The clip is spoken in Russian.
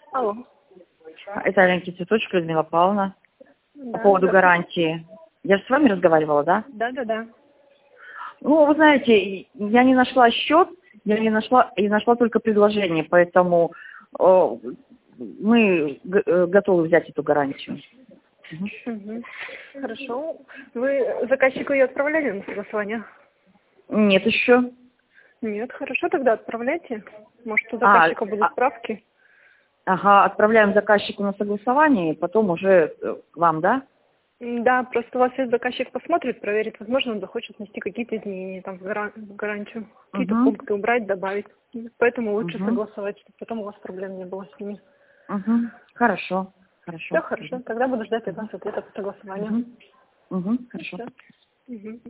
Алло. Это Аленький цветочек, Людмила Павловна. По Да, поводу да. гарантии. Я же с вами разговаривала, да? Да. Ну, вы знаете, я не нашла счет, я не нашла только предложение, поэтому мы готовы взять эту гарантию. Угу. Хорошо. Вы заказчику ее отправляли на согласование? Нет еще. Нет, хорошо, тогда отправляйте. Может, у заказчика будут справки? Ага, отправляем заказчику на согласование, и потом уже к вам, да? Да, просто у вас есть заказчик посмотрит, проверит, возможно, он захочет внести какие-то изменения там в гарантию, какие-то пункты убрать, добавить. Поэтому лучше согласовать, чтобы потом у вас проблем не было с ними. Хорошо. Все хорошо, тогда буду ждать от вас ответа по согласованию. Хорошо. Угу.